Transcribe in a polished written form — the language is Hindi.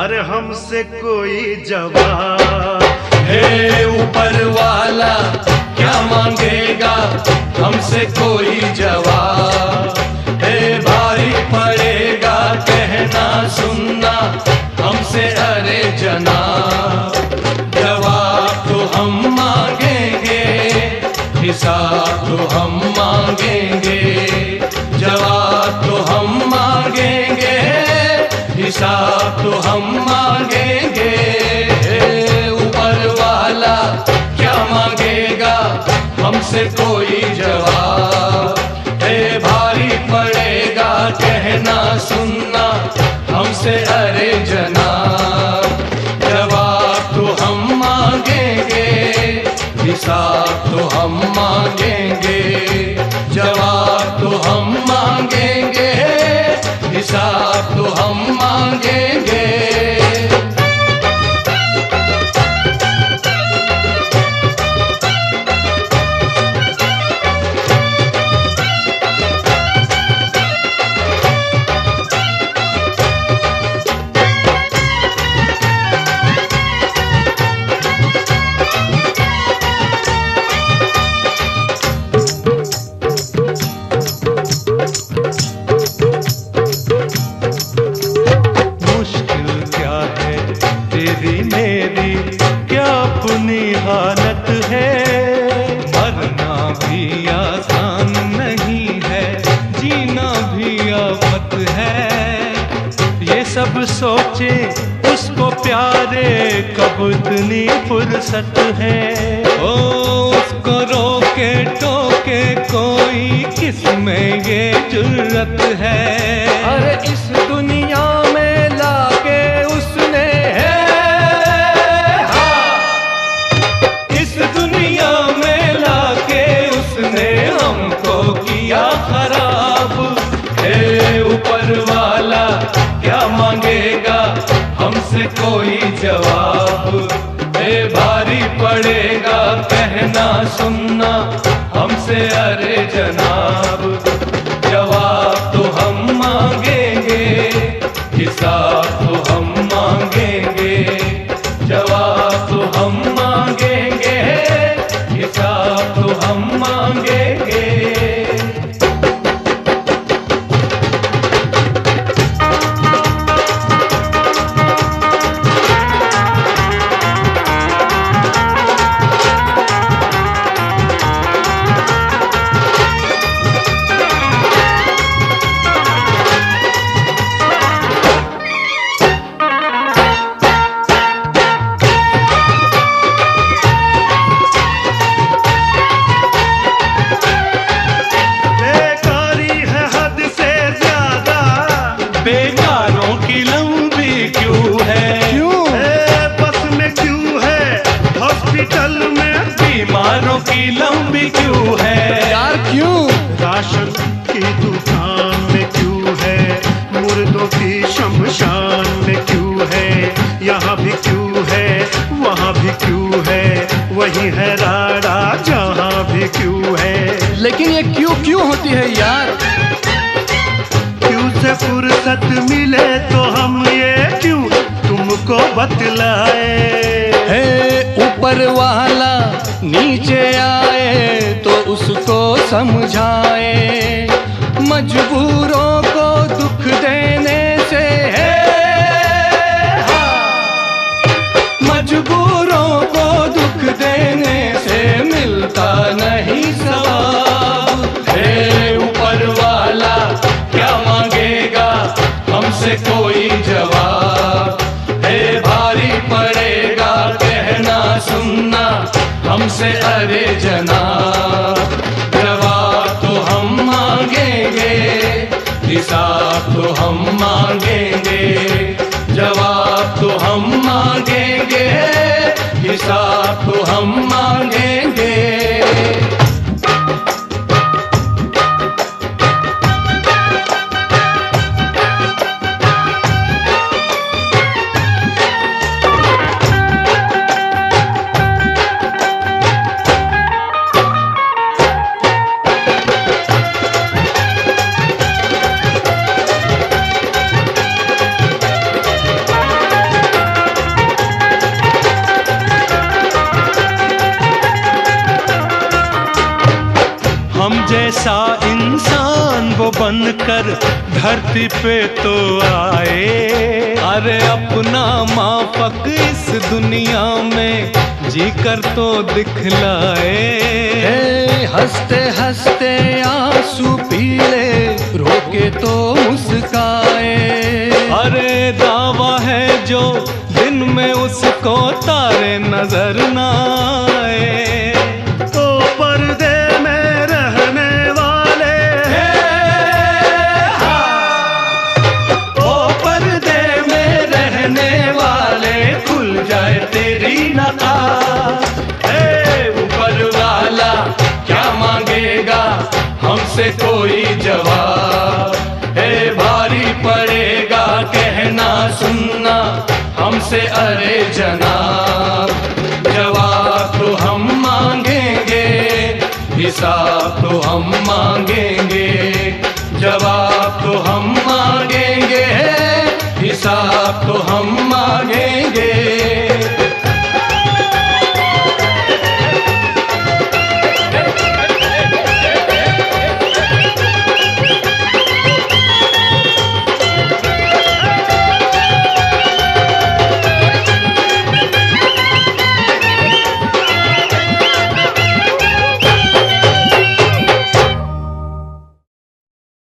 अरे हमसे कोई जवाब। हे ऊपर वाला क्या मांगेगा हमसे कोई जवाब। हे भारी पड़ेगा कहना सुनना हमसे अरे जनाब। जवाब तो हम मांगेंगे हिसाब तो हम मांगेंगे। जवाब तो हम मांगेंगे हिसाब तो हम मांगेंगे। ऊपर वाला क्या मांगेगा हमसे कोई जवाब। हे भारी पड़ेगा कहना सुनना हमसे अरे जनाब। जवाब तो हम मांगेंगे हिसाब तो हम मांगेंगे। जवाब तो हम मांगेंगे हिसाब तो हम मांगेंगे। तेरी मेरी क्या अपनी हालत है। मरना भी आसान नहीं है जीना भी आफत है। ये सब सोचे उसको प्यारे कब इतनी फुर्सत है। ओ उसको रोके टोके कोई किसमें ये जुर्रत है। अरे इस दुनिया में लाके उसने हमको किया खराब। हे ऊपर वाला क्या मांगेगा हमसे कोई जवाब। हे भारी पड़ेगा कहना सुनना हमसे अरे जनाब। जवाब तो हम मांगेंगे हिसाब तो हम मांगेंगे। जवाब तो हम मांगेंगे हिसाब तो हम मांगेंगे। बेकारों की लंबी क्यों है। क्यों बस में क्यों है हॉस्पिटल में। बीमारों की लंबी क्यों है यार क्यों। राशन की दुकान में क्यों है। मुर्दों की शमशान में क्यों है। यहाँ भी क्यों है वहाँ भी क्यों है। वही है राड़ा जहाँ भी क्यों है। लेकिन ये क्यों क्यों होती है यार। से फुर्सत मिले तो हम ये क्यों तुमको बतलाए। हे ऊपर वाला नीचे आए तो उसको समझाए। मजबूरों को दुख देने से है मजबूरों को दुख देने से मिलता नहीं सवाब। हे ऊपर वाला क्या मांगेगा हमसे कोई जवाब। हे भारी पड़ेगा कहना सुनना हमसे अरे जनाब। जवाब तो हम मांगेंगे हिसाब तो हम मांगेंगे। जवाब तो हम मांगेंगे हिसाब तो हम मांगेंगे। जैसा इंसान वो बनकर धरती पे तो आए। अरे अपना माफक इस दुनिया में जी कर तो दिखलाए। हंसते हंसते आंसू पीले रोके तो मुस्काए। अरे दावा है जो दिन में उसको तारे नजर ना आए। तो पर्दे में रहने वाले ओ पर्दे में रहने वाले खुल जाए तेरी नकाब। ऊपर वाला क्या मांगेगा हमसे कोई जवाब। भारी पड़ेगा कहना सुनना हमसे अरे जनाब। जवाब तो हम मांगेंगे हिसाब तो हम मांगेंगे। जवाब तो हम मांगेंगे हिसाब तो हम